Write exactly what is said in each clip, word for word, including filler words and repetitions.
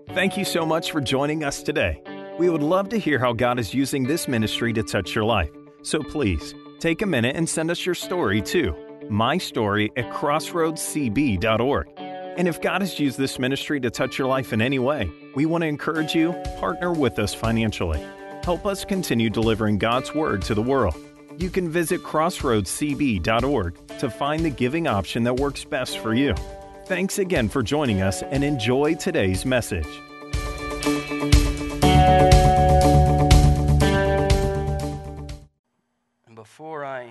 Thank you so much for joining us today. We would love to hear how God is using this ministry to touch your life. So please, take a minute and send us your story to my story at crossroads c b dot org. And if God has used this ministry to touch your life in any way, we want to encourage you, partner with us financially. Help us continue delivering God's Word to the world. You can visit crossroads c b dot org to find the giving option that works best for you. Thanks again for joining us and enjoy today's message. And before I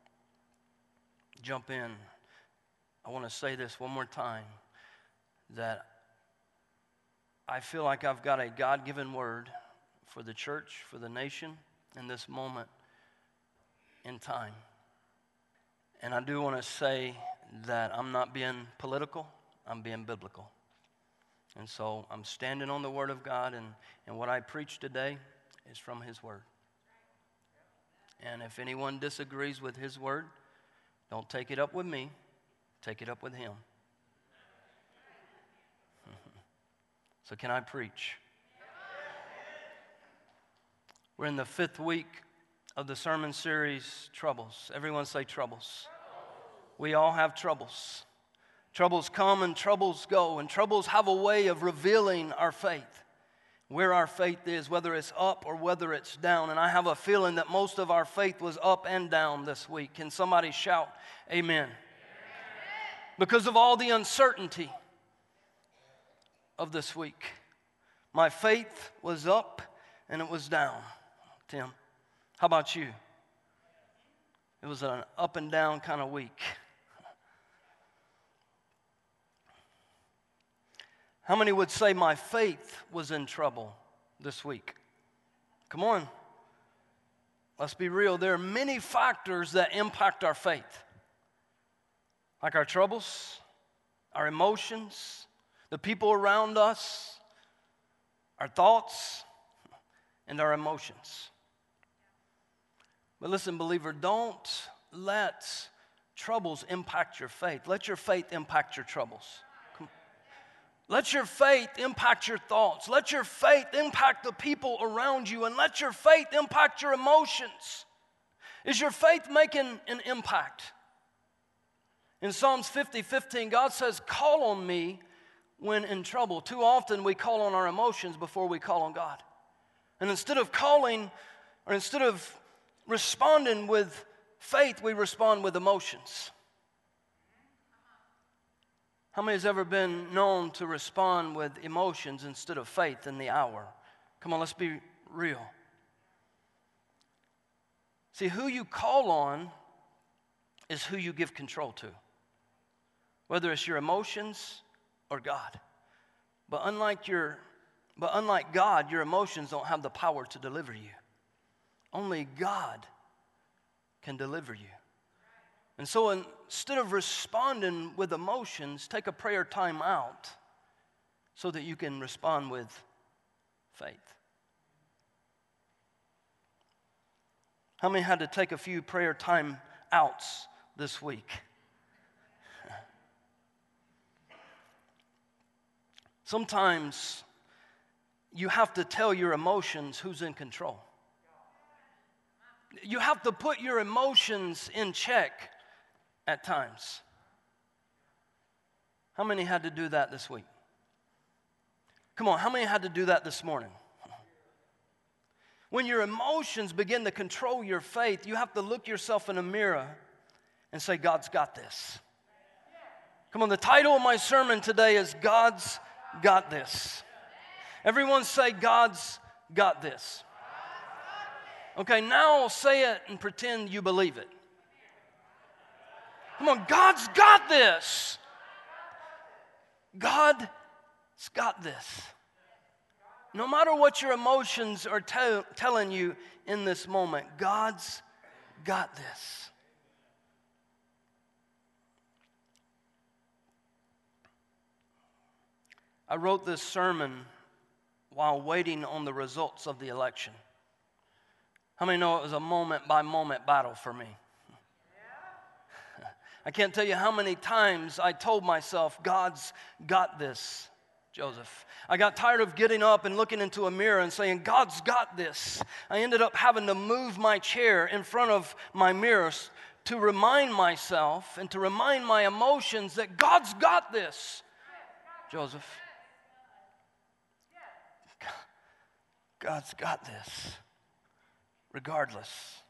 jump in, I want to say this one more time, that I feel like I've got a God-given word for the church, for the nation, in this moment in time. And I do want to say that I'm not being political, I'm being biblical. And so I'm standing on the Word of God, and, and what I preach today is from His Word. And if anyone disagrees with His Word, don't take it up with me, take it up with Him. So can I preach? We're in the fifth week of the sermon series, Troubles. Everyone say troubles. We all have troubles. Troubles come and troubles go, and troubles have a way of revealing our faith, where our faith is, whether it's up or whether it's down. And I have a feeling that most of our faith was up and down this week. Can somebody shout amen? Amen. Because of all the uncertainty of this week, my faith was up and it was down. Tim, how about you? It was an up and down kind of week. How many would say my faith was in trouble this week? Come on. Let's be real. There are many factors that impact our faith, like our troubles, our emotions, the people around us, our thoughts, and our emotions. But listen, believer, don't let troubles impact your faith. Let your faith impact your troubles. Come. Let your faith impact your thoughts. Let your faith impact the people around you, and let your faith impact your emotions. Is your faith making an impact? In Psalms fifty fifteen, God says, call on me when in trouble. Too often we call on our emotions before we call on God. And instead of calling, or instead of responding with faith, we respond with emotions. How many has ever been known to respond with emotions instead of faith in the hour? Come on, let's be real. See, who you call on is who you give control to, whether it's your emotions or God. But unlike your, but unlike God, your emotions don't have the power to deliver you. Only God can deliver you. And so instead of responding with emotions, take a prayer time out so that you can respond with faith. How many had to take a few prayer time outs this week? Sometimes you have to tell your emotions who's in control. You have to put your emotions in check at times. How many had to do that this week? Come on, how many had to do that this morning? When your emotions begin to control your faith, you have to look yourself in a mirror and say, God's got this. Come on, the title of my sermon today is God's Got This. Everyone say, God's got this. Okay, now say it and pretend you believe it. Come on, God's got this. God's got this. No matter what your emotions are te- telling you in this moment, God's got this. I wrote this sermon while waiting on the results of the election. How many know it was a moment-by-moment battle for me? I can't tell you how many times I told myself, God's got this. Joseph. I got tired of getting up and looking into a mirror and saying, God's got this. I ended up having to move my chair in front of my mirrors to remind myself and to remind my emotions that God's got this. Joseph. God's got this, regardless.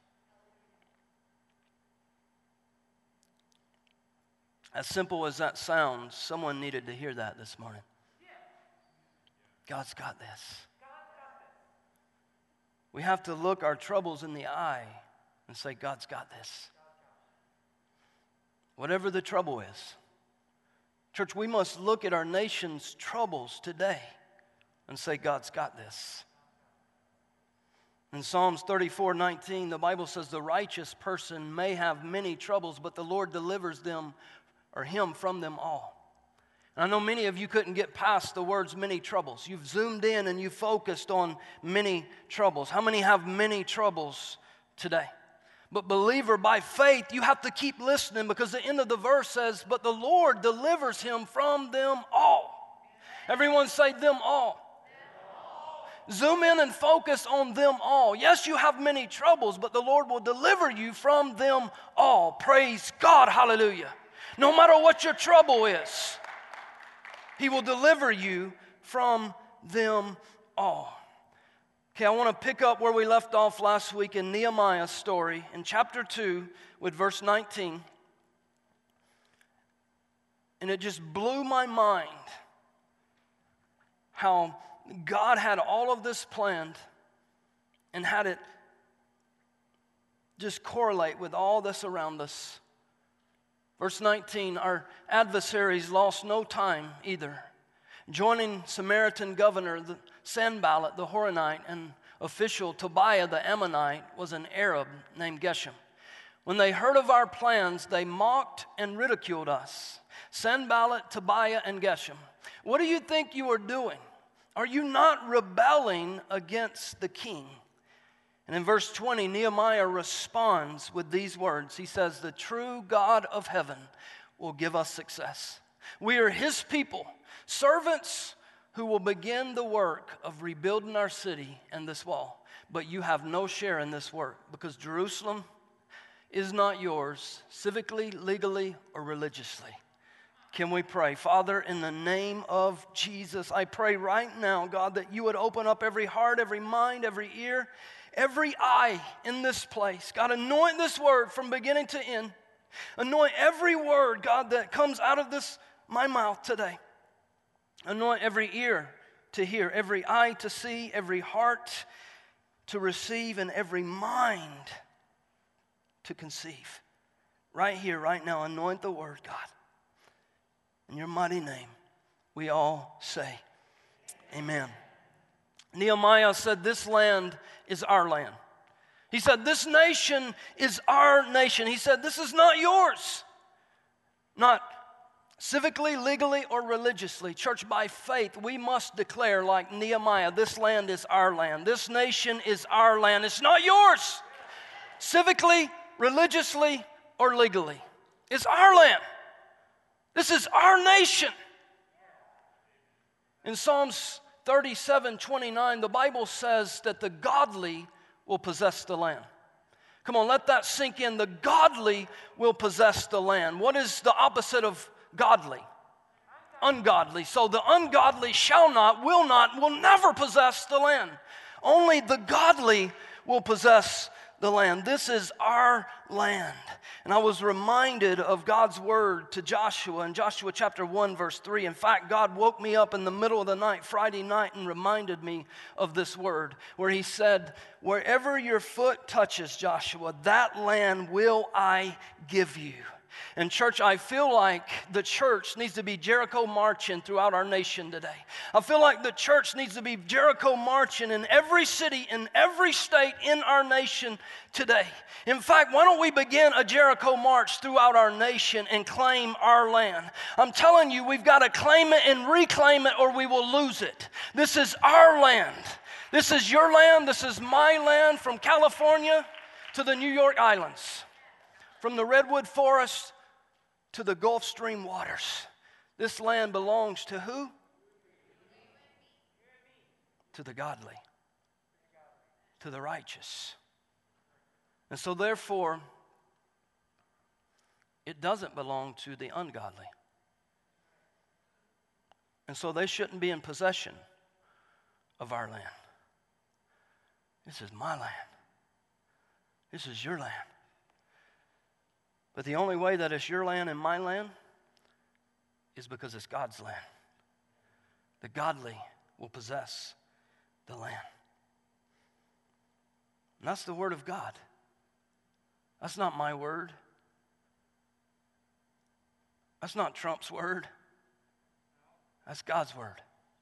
As simple as that sounds, someone needed to hear that this morning. God's got this. We have to look our troubles in the eye and say, God's got this. Whatever the trouble is. Church, we must look at our nation's troubles today and say, God's got this. In Psalms thirty-four nineteen, the Bible says, the righteous person may have many troubles, but the Lord delivers them or him from them all. And I know many of you couldn't get past the words many troubles. You've zoomed in and you focused on many troubles. How many have many troubles today? But believer, by faith, you have to keep listening, because the end of the verse says, but the Lord delivers him from them all. Everyone say them all. Zoom in and focus on them all. Yes, you have many troubles, but the Lord will deliver you from them all. Praise God, hallelujah. No matter what your trouble is, He will deliver you from them all. Okay, I want to pick up where we left off last week in Nehemiah's story in chapter two with verse nineteen. And it just blew my mind how God had all of this planned and had it just correlate with all this around us. Verse nineteen, our adversaries lost no time either. Joining Samaritan governor Sanballat the Horonite and official Tobiah the Ammonite was an Arab named Geshem. When they heard of our plans, they mocked and ridiculed us. Sanballat, Tobiah, and Geshem, what do you think you are doing? Are you not rebelling against the king? And in verse twenty, Nehemiah responds with these words. He says, the true God of heaven will give us success. We are His people, servants who will begin the work of rebuilding our city and this wall. But you have no share in this work, because Jerusalem is not yours, civically, legally, or religiously. Can we pray? Father, in the name of Jesus, I pray right now, God, that you would open up every heart, every mind, every ear, every eye in this place. God, anoint this word from beginning to end. Anoint every word, God, that comes out of this, my mouth today. Anoint every ear to hear, every eye to see, every heart to receive, and every mind to conceive. Right here, right now, anoint the word, God. In your mighty name, we all say, amen. Nehemiah said, this land is our land. He said, this nation is our nation. He said, this is not yours. Not civically, legally, or religiously. Church, by faith, we must declare like Nehemiah, this land is our land. This nation is our land. It's not yours. Civically, religiously, or legally. It's our land. This is our nation. In Psalms thirty-seven twenty-nine, the Bible says that the godly will possess the land. Come on, let that sink in. The godly will possess the land. What is the opposite of godly? Ungodly. So the ungodly shall not, will not, will never possess the land. Only the godly will possess the land. This is our land. And I was reminded of God's word to Joshua in Joshua chapter one verse three. In fact, God woke me up in the middle of the night, Friday night, and reminded me of this word where He said, wherever your foot touches, Joshua, that land will I give you. And church, I feel like the church needs to be Jericho marching throughout our nation today. I feel like the church needs to be Jericho marching in every city, in every state in our nation today. In fact, why don't we begin a Jericho march throughout our nation and claim our land? I'm telling you, we've got to claim it and reclaim it, or we will lose it. This is our land. This is your land. This is my land, from California to the New York Islands, from the Redwood Forest to the Gulf Stream waters. This land belongs to who? to the godly, to the righteous. And so therefore, it doesn't belong to the ungodly. And so they shouldn't be in possession of our land. This is my land. This is your land. But the only way that it's your land and my land is because it's God's land. The godly will possess the land. And that's the word of God. That's not my word. That's not Trump's word. That's God's word.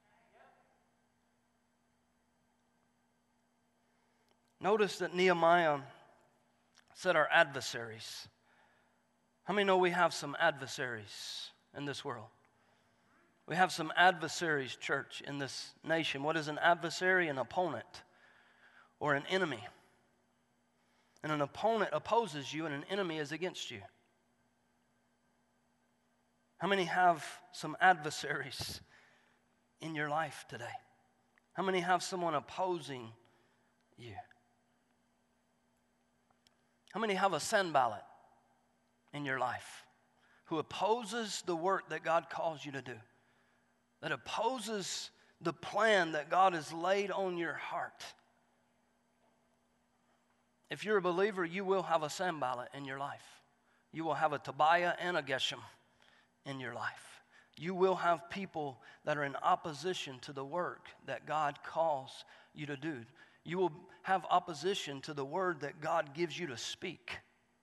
Notice that Nehemiah said our adversaries. How many know we have some adversaries in this world? We have some adversaries, church, in this nation. What is an adversary? An opponent or an enemy. And an opponent opposes you and an enemy is against you. How many have some adversaries in your life today? How many have someone opposing you? How many have a Sanballat in your life who opposes the work that God calls you to do? That opposes the plan that God has laid on your heart? If you're a believer, you will have a Sanballat in your life. You will have a Tobiah and a Geshem in your life. You will have people that are in opposition to the work that God calls you to do. You will have opposition to the word that God gives you to speak.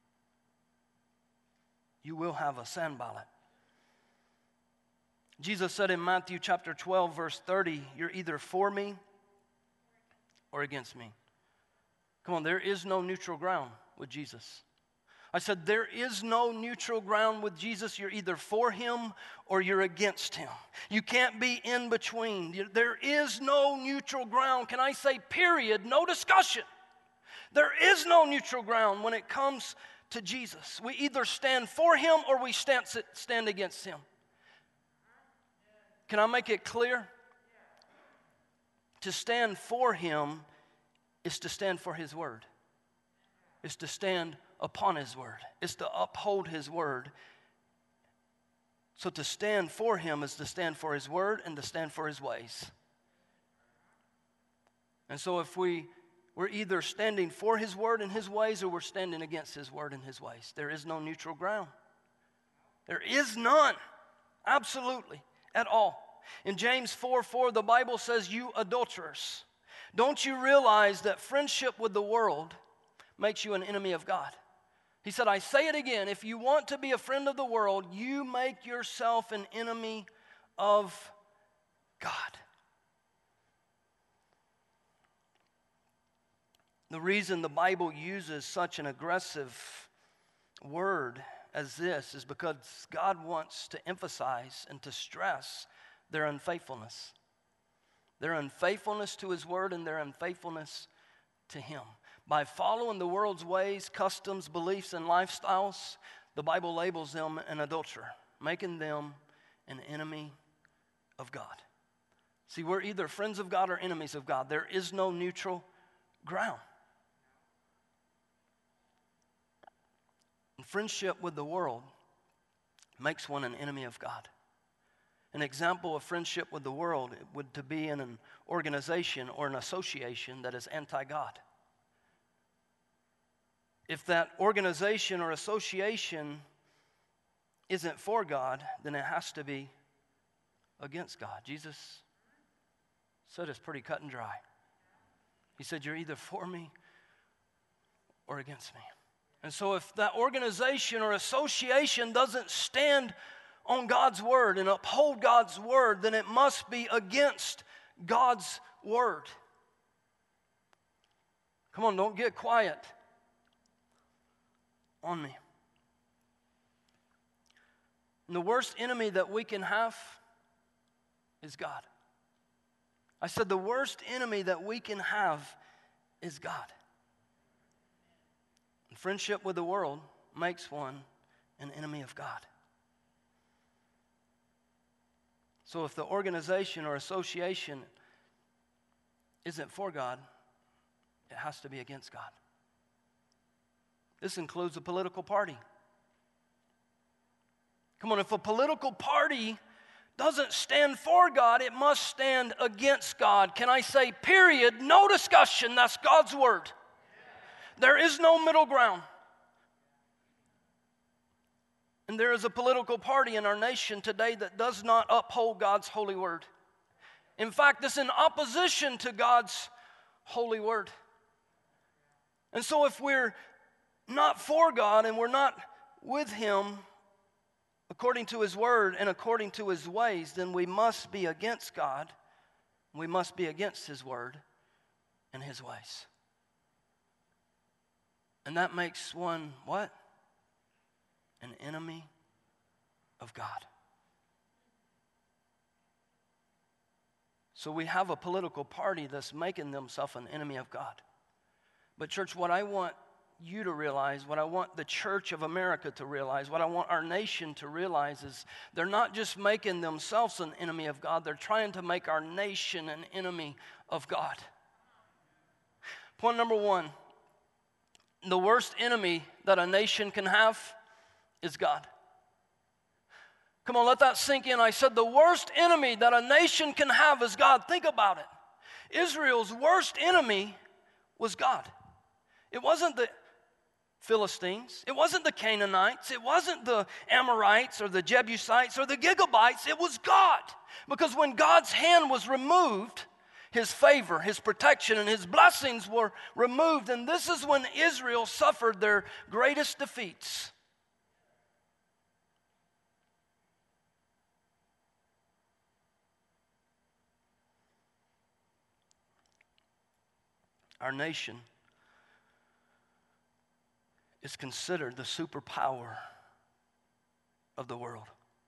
You will have a Sanballat. Jesus said in Matthew chapter twelve, verse thirty, you're either for me or against me. Come on, there is no neutral ground with Jesus. I said, there is no neutral ground with Jesus. You're either for him or you're against him. You can't be in between. There is no neutral ground. Can I say, period, no discussion. There is no neutral ground when it comes to Jesus. We either stand for him or we stand, stand against him. Can I make it clear? To stand for him is to stand for his word. Is to stand upon his word. Is to uphold his word. So to stand for him is to stand for his word and to stand for his ways. And so if we, we're either standing for his word and his ways or we're standing against his word and his ways. There is no neutral ground. There is none. Absolutely. At all. In James four four, the Bible says, you adulterers, don't you realize that friendship with the world makes you an enemy of God? He said, I say it again, if you want to be a friend of the world, you make yourself an enemy of God. The reason the Bible uses such an aggressive word as this is because God wants to emphasize and to stress their unfaithfulness. Their unfaithfulness to his word and their unfaithfulness to him. By following the world's ways, customs, beliefs, and lifestyles, the Bible labels them an adulterer, making them an enemy of God. See, we're either friends of God or enemies of God. There is no neutral ground. And friendship with the world makes one an enemy of God. An example of friendship with the world would to be in an organization or an association that is anti-God. If that organization or association isn't for God, then it has to be against God. Jesus said it's pretty cut and dry. He said, you're either for me or against me. And so if that organization or association doesn't stand on God's word and uphold God's word, then it must be against God's word. Come on, don't get quiet on me. And the worst enemy that we can have is God. I said the worst enemy that we can have is God. And friendship with the world makes one an enemy of God. So if the organization or association isn't for God, it has to be against God. This includes a political party. Come on, if a political party doesn't stand for God, it must stand against God. Can I say, period, no discussion, that's God's word. There is no middle ground. And there is a political party in our nation today that does not uphold God's holy word. In fact, it's in opposition to God's holy word. And so if we're not for God and we're not with Him according to His word and according to His ways, then we must be against God. We must be against His word and His ways. And that makes one what? An enemy of God. So we have a political party that's making themselves an enemy of God. But church, what I want you to realize, what I want the Church of America to realize, what I want our nation to realize is they're not just making themselves an enemy of God, they're trying to make our nation an enemy of God. Point number one, the worst enemy that a nation can have is God. Come on, let that sink in. I said the worst enemy that a nation can have is God. Think about it. Israel's worst enemy was God. It wasn't the Philistines. It wasn't the Canaanites. It wasn't the Amorites or the Jebusites or the Gigabites. It was God. Because when God's hand was removed, His favor, His protection, and His blessings were removed. And this is when Israel suffered their greatest defeats. Our nation is considered the superpower of the world.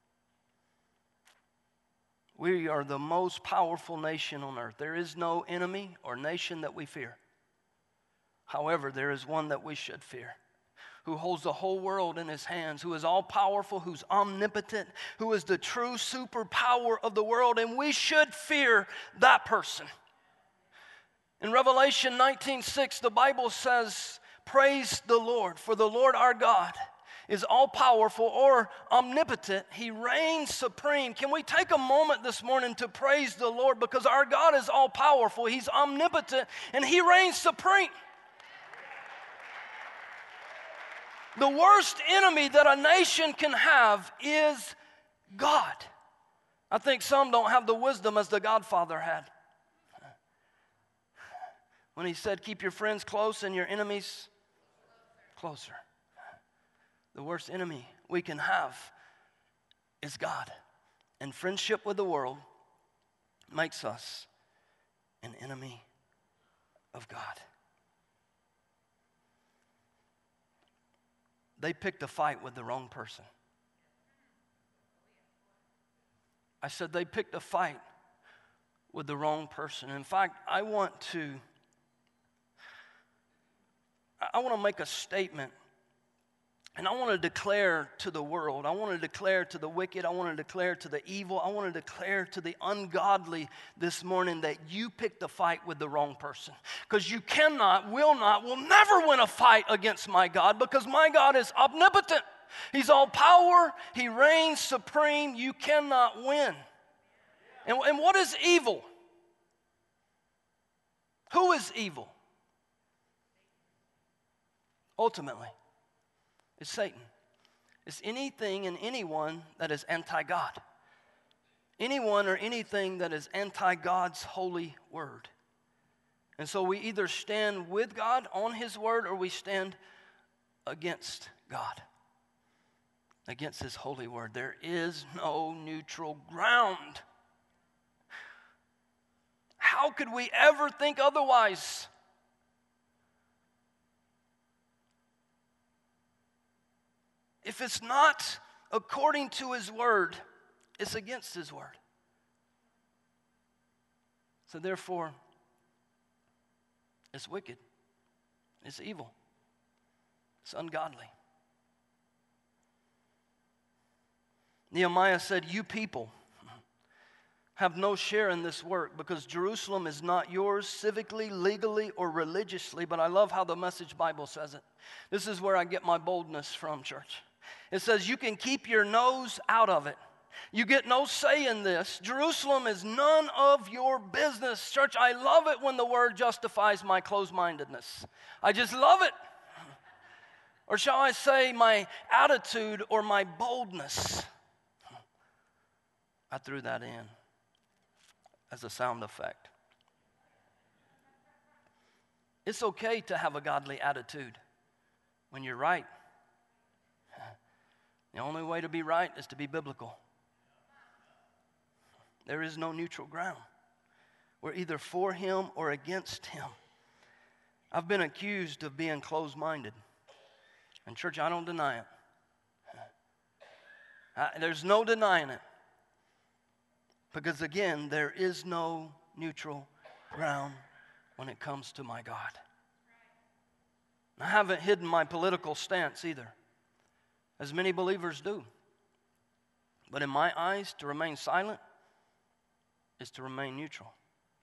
We are the most powerful nation on earth. There is no enemy or nation that we fear. However, there is one that we should fear, who holds the whole world in His hands, who is all-powerful, who's omnipotent, who is the true superpower of the world, and we should fear that person. In Revelation nineteen six, the Bible says, "Praise the Lord, for the Lord our God is all-powerful," or omnipotent. He reigns supreme. Can we take a moment this morning to praise the Lord? Because our God is all-powerful, He's omnipotent, and He reigns supreme. The worst enemy that a nation can have is God. I think some don't have the wisdom as the Godfather had, when He said, keep your friends close and your enemies closer. The worst enemy we can have is God. And friendship with the world makes us an enemy of God. They picked a fight with the wrong person. I said they picked a fight with the wrong person. In fact, I want to I want to make a statement, and I want to declare to the world, I want to declare to the wicked, I want to declare to the evil, I want to declare to the ungodly this morning that you picked a fight with the wrong person. Because you cannot, will not, will never win a fight against my God, because my God is omnipotent. He's all power. He reigns supreme. You cannot win. And, and what is evil? Who is evil? Ultimately, it's Satan. It's anything and anyone that is anti-God. Anyone or anything that is anti-God's holy word. And so we either stand with God on His word, or we stand against God, against His holy word. There is no neutral ground. How could we ever think otherwise? If it's not according to His word, it's against His word. So therefore, it's wicked. It's evil. It's ungodly. Nehemiah said, you people have no share in this work because Jerusalem is not yours civically, legally, or religiously, but I love how the Message Bible says it. This is where I get my boldness from, church. It says you can keep your nose out of it. You get no say in this. Jerusalem is none of your business. Church, I love it when the word justifies my closed-mindedness. I just love it. Or shall I say my attitude or my boldness? I threw that in as a sound effect. It's okay to have a godly attitude when you're right. The only way to be right is to be biblical. There is no neutral ground. We're either for him or against him. I've been accused of being closed-minded. And church, I don't deny it. I, there's no denying it. Because again, there is no neutral ground when it comes to my God. I haven't hidden my political stance either, as many believers do. But in my eyes, to remain silent is to remain neutral.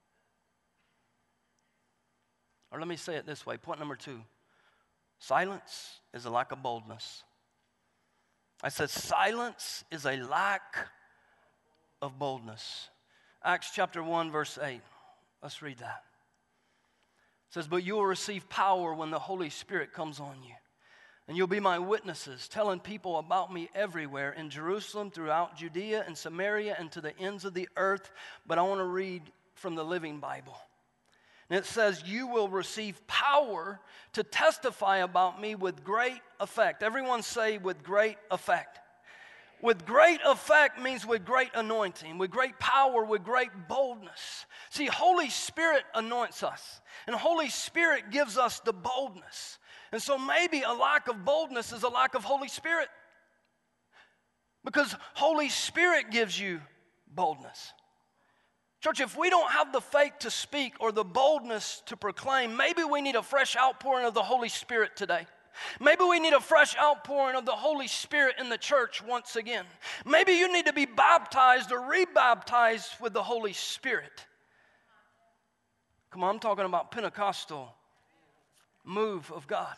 Or let me say it this way. Point number two. Silence is a lack of boldness. I said silence is a lack of boldness. Acts chapter one, verse eight. Let's read that. It says, but you will receive power when the Holy Spirit comes on you. And you'll be my witnesses, telling people about me everywhere, in Jerusalem, throughout Judea and Samaria, and to the ends of the earth. But I want to read from the Living Bible. And it says, you will receive power to testify about me with great effect. Everyone say, with great effect. With great effect means with great anointing, with great power, with great boldness. See, Holy Spirit anoints us, and Holy Spirit gives us the boldness. And so maybe a lack of boldness is a lack of Holy Spirit, because Holy Spirit gives you boldness. Church, if we don't have the faith to speak or the boldness to proclaim, maybe we need a fresh outpouring of the Holy Spirit today. Maybe we need a fresh outpouring of the Holy Spirit in the church once again. Maybe you need to be baptized or rebaptized with the Holy Spirit. Come on, I'm talking about Pentecostal move of God.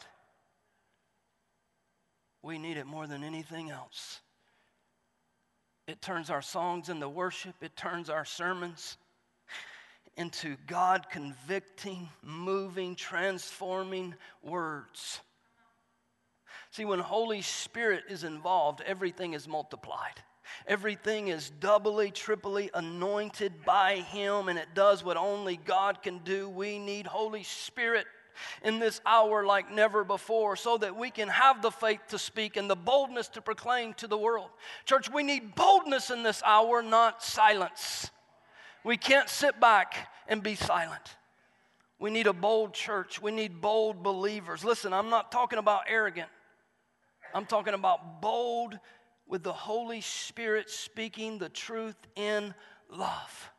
We need it more than anything else. It turns our songs into worship. It turns our sermons into God convicting, moving, transforming words. See, when Holy Spirit is involved, everything is multiplied. Everything is doubly, triply anointed by Him, and it does what only God can do. We need Holy Spirit in this hour like never before, so that we can have the faith to speak and the boldness to proclaim to the world. Church, we need boldness in this hour, not silence. We can't sit back and be silent. We need a bold church. We need bold believers. Listen, I'm not talking about arrogant. I'm talking about bold with the Holy Spirit speaking the truth in love.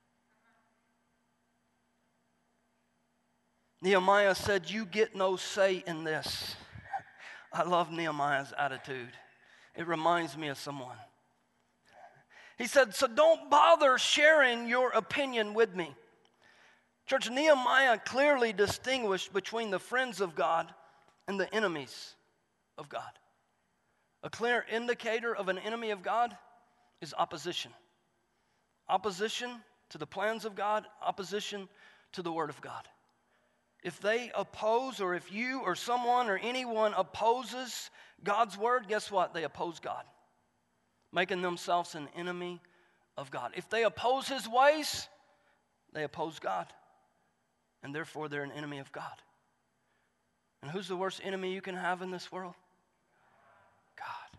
Nehemiah said, you get no say in this. I love Nehemiah's attitude. It reminds me of someone. He said, so don't bother sharing your opinion with me. Church, Nehemiah clearly distinguished between the friends of God and the enemies of God. A clear indicator of an enemy of God is opposition. Opposition to the plans of God, opposition to the Word of God. If they oppose, or if you or someone or anyone opposes God's Word, guess what? They oppose God, making themselves an enemy of God. If they oppose His ways, they oppose God, and therefore they're an enemy of God. And who's the worst enemy you can have in this world? God.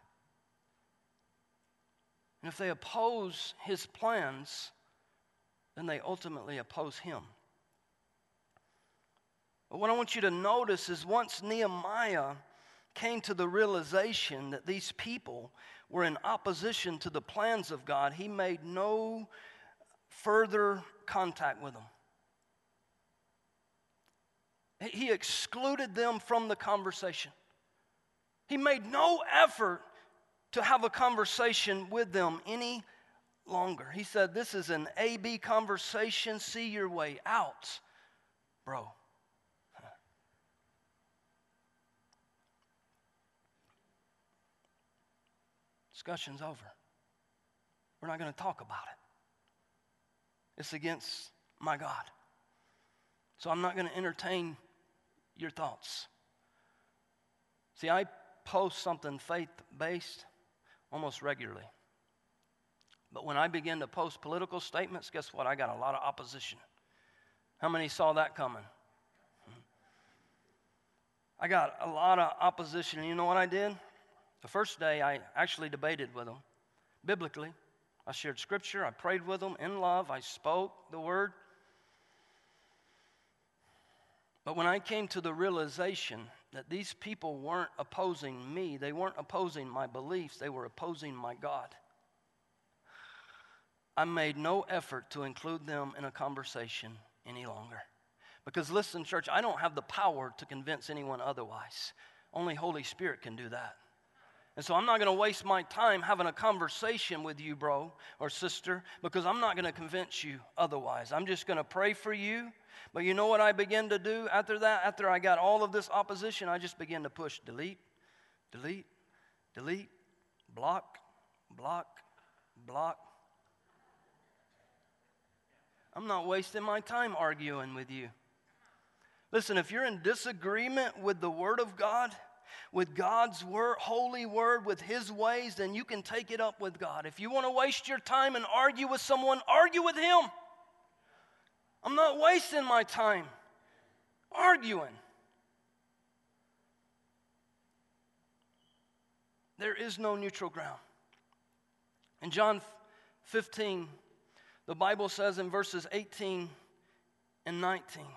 And if they oppose His plans, then they ultimately oppose Him. But what I want you to notice is once Nehemiah came to the realization that these people were in opposition to the plans of God, he made no further contact with them. He excluded them from the conversation. He made no effort to have a conversation with them any longer. He said, this is an A B conversation. See your way out, bro. Discussion's over. We're not going to talk about it. It's against my God. So I'm not going to entertain your thoughts. See, I post something faith-based almost regularly. But when I begin to post political statements, guess what? I got a lot of opposition. How many saw that coming? I got a lot of opposition. And you know what I did? The first day, I actually debated with them biblically. I shared scripture. I prayed with them in love. I spoke the word. But when I came to the realization that these people weren't opposing me, they weren't opposing my beliefs, they were opposing my God, I made no effort to include them in a conversation any longer. Because listen, church, I don't have the power to convince anyone otherwise. Only Holy Spirit can do that. And so I'm not going to waste my time having a conversation with you, bro or sister, because I'm not going to convince you otherwise. I'm just going to pray for you. But you know what I began to do after that? After I got all of this opposition, I just began to push delete, delete, delete, block, block, block. I'm not wasting my time arguing with you. Listen, if you're in disagreement with the Word of God, with God's word, holy word, with His ways, then you can take it up with God. If you want to waste your time and argue with someone, argue with Him. I'm not wasting my time arguing. There is no neutral ground. In John fifteen, the Bible says in verses eighteen and nineteen,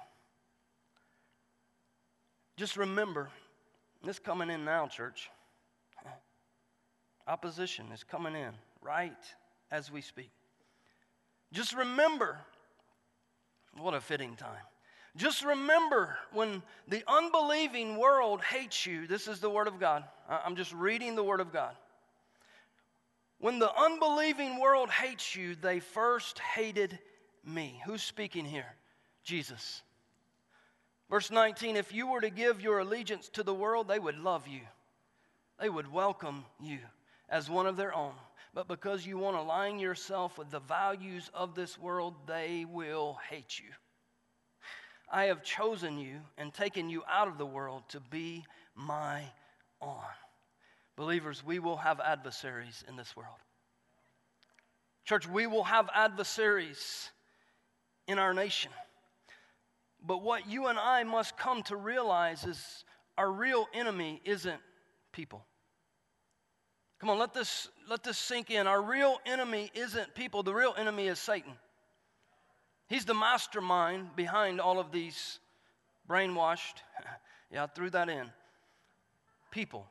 just remember, this coming in now, church. Opposition is coming in right as we speak. Just remember, what a fitting time. Just remember when the unbelieving world hates you. This is the Word of God. I'm just reading the Word of God. When the unbelieving world hates you, they first hated me. Who's speaking here? Jesus. Verse nineteen, if you were to give your allegiance to the world, they would love you. They would welcome you as one of their own. But because you want to align yourself with the values of this world, they will hate you. I have chosen you and taken you out of the world to be my own. Believers, we will have adversaries in this world. Church, we will have adversaries in our nation. But what you and I must come to realize is our real enemy isn't people. Come on, let this, let this sink in. Our real enemy isn't people. The real enemy is Satan. He's the mastermind behind all of these brainwashed, yeah, I threw that in, people.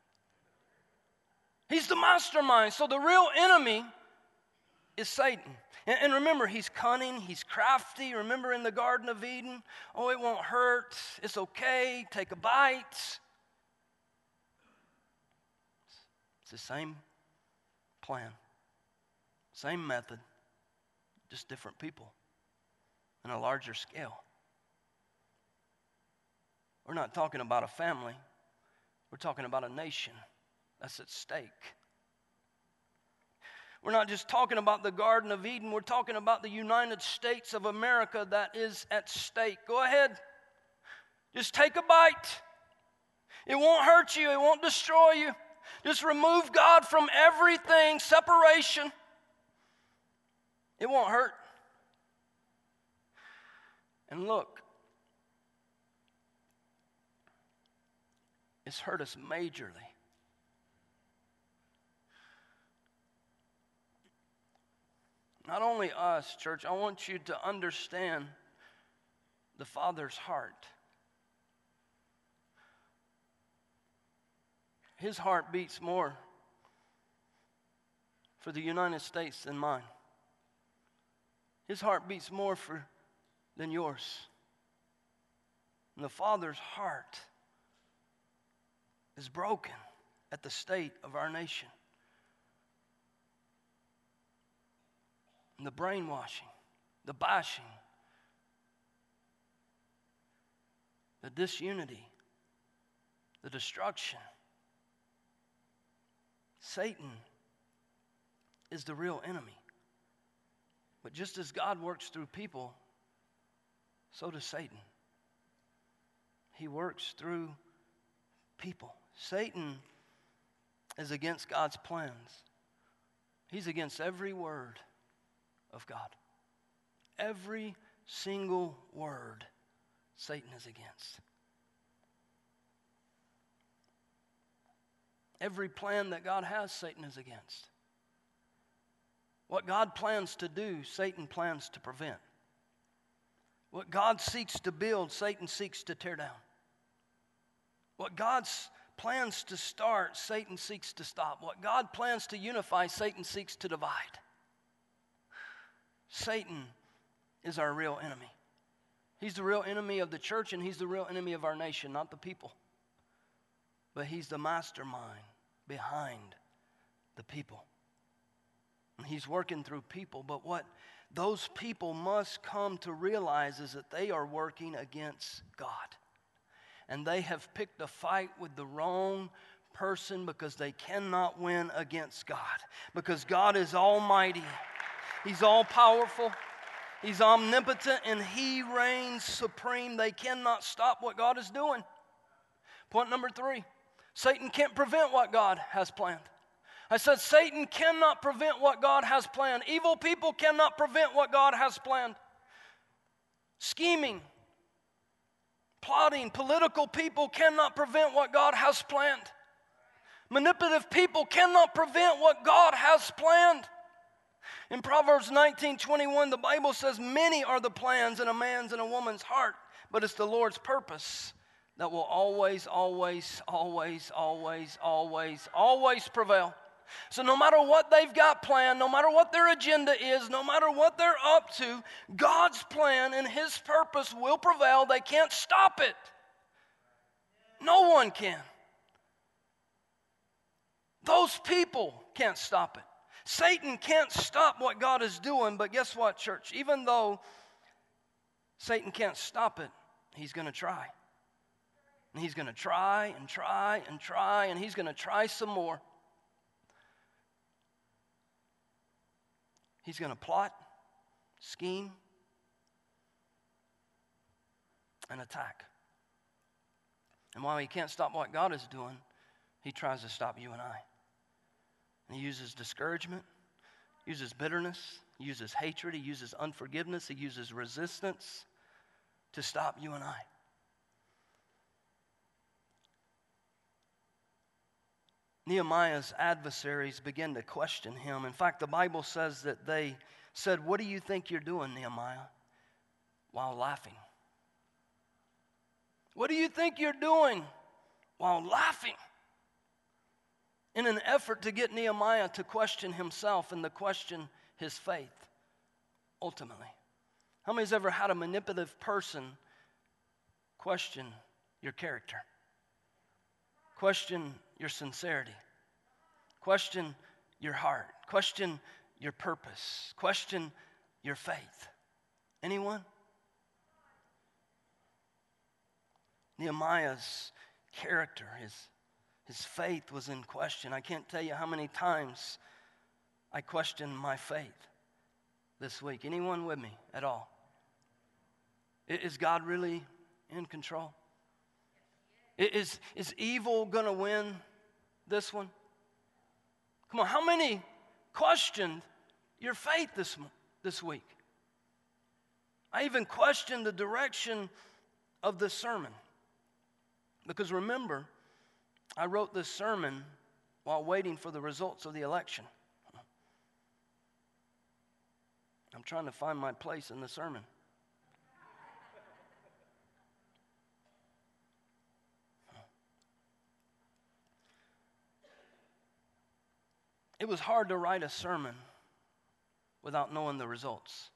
He's the mastermind. So the real enemy is Satan. And remember, he's cunning, he's crafty. Remember in the Garden of Eden? Oh, it won't hurt. It's okay. Take a bite. It's the same plan, same method, just different people on a larger scale. We're not talking about a family. We're talking about a nation that's at stake. We're not just talking about the Garden of Eden. We're talking about the United States of America that is at stake. Go ahead. Just take a bite. It won't hurt you. It won't destroy you. Just remove God from everything. Separation. It won't hurt. And look, it's hurt us majorly. Not only us, church, I want you to understand the Father's heart. His heart beats more for the United States than mine. His heart beats more for than yours. And the Father's heart is broken at the state of our nation. and the brainwashing, the bashing, the disunity, the destruction. Satan is the real enemy. But just as God works through people, so does Satan. He works through people. Satan is against God's plans. He's against every word of God. Every single word Satan is against. Every plan that God has, Satan is against. What God plans to do, Satan plans to prevent. What God seeks to build, Satan seeks to tear down. What God plans to start, Satan seeks to stop. What God plans to unify, Satan seeks to divide. Satan is our real enemy. He's the real enemy of the church, and he's the real enemy of our nation, not the people. But he's the mastermind behind the people. And he's working through people, but what those people must come to realize is that they are working against God. And they have picked a fight with the wrong person because they cannot win against God. Because God is almighty. He's all-powerful. He's omnipotent, and he reigns supreme. They cannot stop what God is doing. Point number three, Satan can't prevent what God has planned. I said Satan cannot prevent what God has planned. Evil people cannot prevent what God has planned. Scheming, plotting, political people cannot prevent what God has planned. Manipulative people cannot prevent what God has planned. In Proverbs nineteen twenty-one, the Bible says, many are the plans in a man's and a woman's heart, but it's the Lord's purpose that will always, always, always, always, always, always prevail. So no matter what they've got planned, no matter what their agenda is, no matter what they're up to, God's plan and his purpose will prevail. They can't stop it. No one can. Those people can't stop it. Satan can't stop what God is doing, but guess what, church? Even though Satan can't stop it, he's going to try. And he's going to try and try and try, and he's going to try some more. He's going to plot, scheme, and attack. And while he can't stop what God is doing, he tries to stop you and I. And he uses discouragement, uses bitterness, uses hatred, he uses unforgiveness, he uses resistance to stop you and I. Nehemiah's adversaries began to question him. In fact, the Bible says that they said, "What do you think you're doing, Nehemiah?" While laughing. What do you think you're doing? While laughing. In an effort to get Nehemiah to question himself and to question his faith, ultimately. How many's ever had a manipulative person question your character? Question your sincerity. Question your heart. Question your purpose. Question your faith. Anyone? Nehemiah's character, his, his faith was in question. I can't tell you how many times I questioned my faith this week. Anyone with me at all? Is God really in control? Is, is evil going to win this one? Come on, how many questioned your faith this, this week? I even questioned the direction of this sermon. Because remember, I wrote this sermon while waiting for the results of the election. I'm trying to find my place in the sermon. It was hard to write a sermon without knowing the results.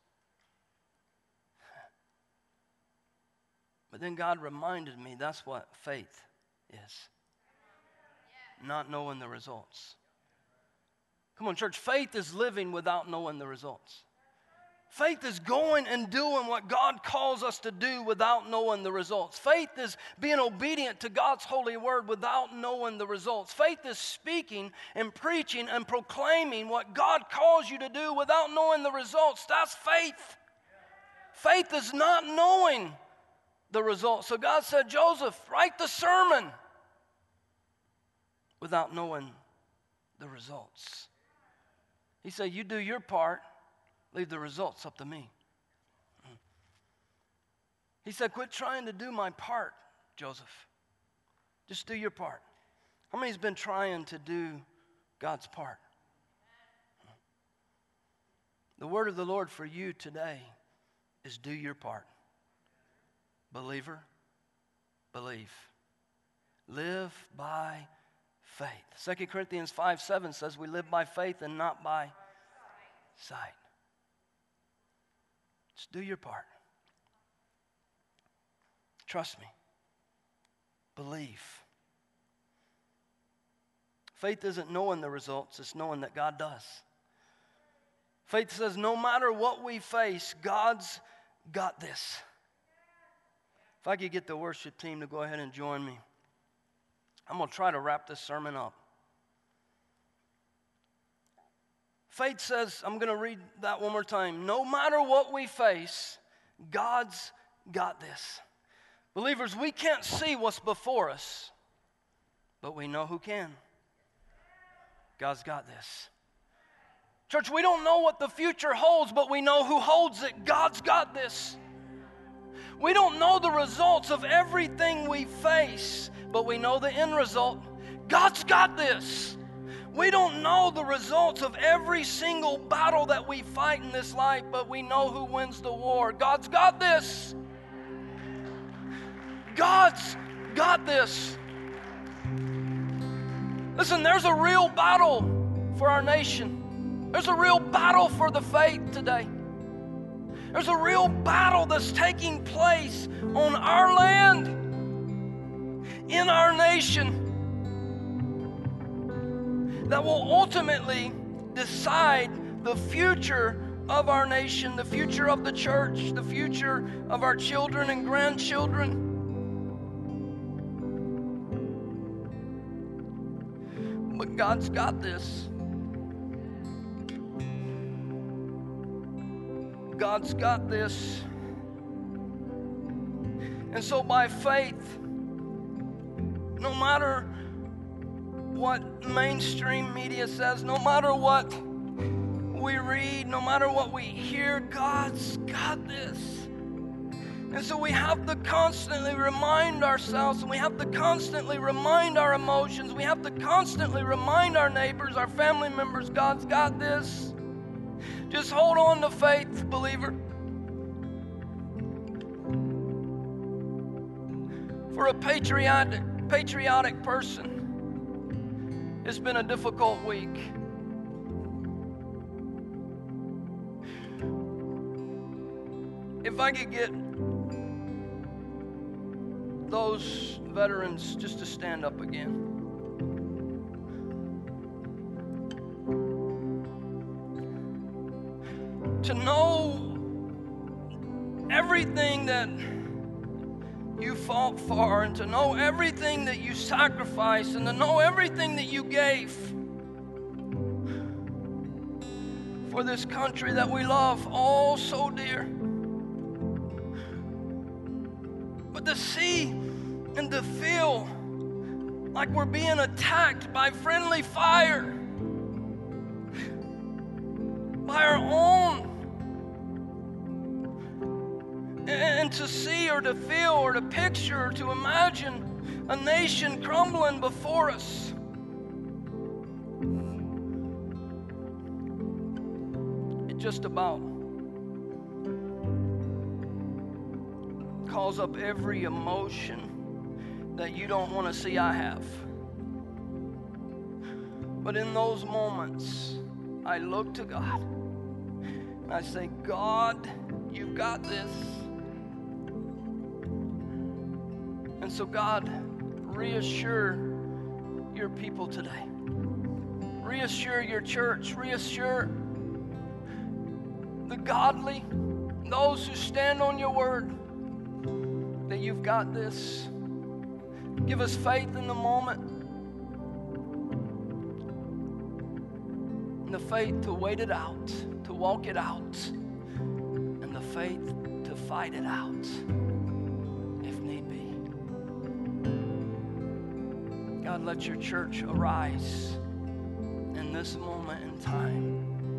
But then God reminded me that's what faith is. Not knowing the results. Come on, church, faith is living without knowing the results. Faith is going and doing what God calls us to do without knowing the results. Faith is being obedient to God's holy word without knowing the results. Faith is speaking and preaching and proclaiming what God calls you to do without knowing the results. That's faith. Faith is not knowing the results. So God said, Joseph, write the sermon without knowing the results. He said, you do your part. Leave the results up to me. He said, quit trying to do my part, Joseph. Just do your part. How many's been trying to do God's part? The word of the Lord for you today is do your part. Believer, believe. Live by faith. Second Corinthians five seven says we live by faith and not by sight. Just do your part. Trust me. Believe. Faith isn't knowing the results, it's knowing that God does. Faith says no matter what we face, God's got this. If I could get the worship team to go ahead and join me, I'm going to try to wrap this sermon up. Faith says, I'm going to read that one more time. No matter what we face, God's got this. Believers, we can't see what's before us, but we know who can. God's got this. Church, we don't know what the future holds, but we know who holds it. God's got this. We don't know the results of everything we face, but we know the end result. God's got this. We don't know the results of every single battle that we fight in this life, but we know who wins the war. God's got this. God's got this. Listen, there's a real battle for our nation. There's a real battle for the faith today. There's a real battle that's taking place on our land, in our nation, that will ultimately decide the future of our nation, the future of the church, the future of our children and grandchildren. But God's got this. God's got this. And so by faith, no matter what mainstream media says, no matter what we read, no matter what we hear, God's got this. And so we have to constantly remind ourselves, and we have to constantly remind our emotions, we have to constantly remind our neighbors, our family members, God's got this. Just hold on to faith, believer. For a patriotic, patriotic person, it's been a difficult week. If I could get those veterans just to stand up again. To know everything that you fought for, and to know everything that you sacrificed, and to know everything that you gave for this country that we love all so dear. But to see and to feel like we're being attacked by friendly fire, by our own, and to see or to feel or to picture or to imagine a nation crumbling before us. It just about calls up every emotion that you don't want to see I have. But in those moments, I look to God and I say, God, you've got this. And so God, reassure your people today. Reassure your church. Reassure the godly, those who stand on your word, that you've got this. Give us faith in the moment, and the faith to wait it out, to walk it out, and the faith to fight it out if need be. God, let your church arise in this moment in time.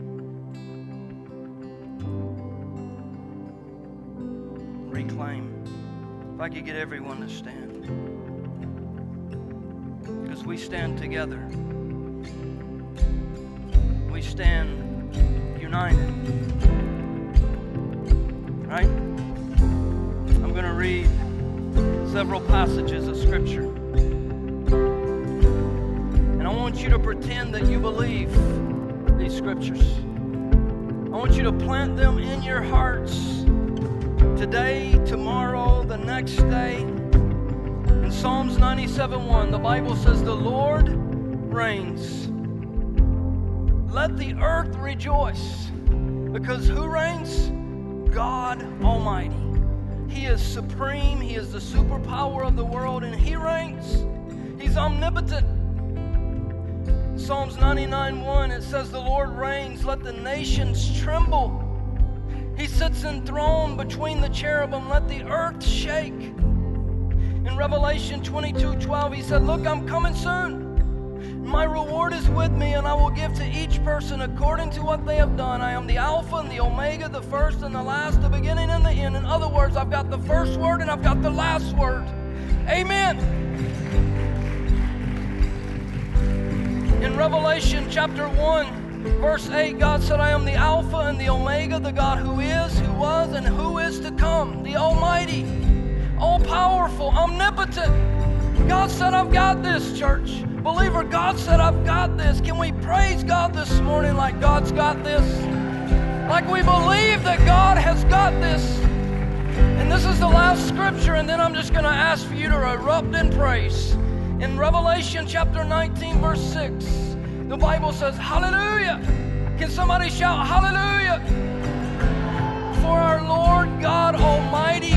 Reclaim. If I could get everyone to stand. Because we stand together. We stand united. Right? I'm going to read several passages of Scripture. And I want you to pretend that you believe these Scriptures. I want you to plant them in your hearts today, tomorrow, the next day. In Psalms ninety-seven one, the Bible says, "The Lord reigns. Let the earth rejoice." Because who reigns? God Almighty. He is supreme. He is the superpower of the world, and He reigns. He's omnipotent. In Psalms ninety-nine one, it says, "The Lord reigns. Let the nations tremble. He sits enthroned between the cherubim. Let the earth shake." In Revelation twenty-two twelve, He said, "Look, I'm coming soon. My reward is with me, and I will give to each person according to what they have done. I am the Alpha and the Omega, the first and the last, the beginning and the end." In other words, I've got the first word and I've got the last word. Amen. In Revelation chapter one, verse eight, God said, "I am the Alpha and the Omega, the God who is, who was, and who is to come, the Almighty, all-powerful, omnipotent." God said, "I've got this, church." Believer, God said, "I've got this." Can we praise God this morning like God's got this? Like we believe that God has got this. And this is the last scripture, and then I'm just going to ask for you to erupt in praise. In Revelation chapter nineteen, verse six, the Bible says, "Hallelujah." Can somebody shout hallelujah? "For our Lord God Almighty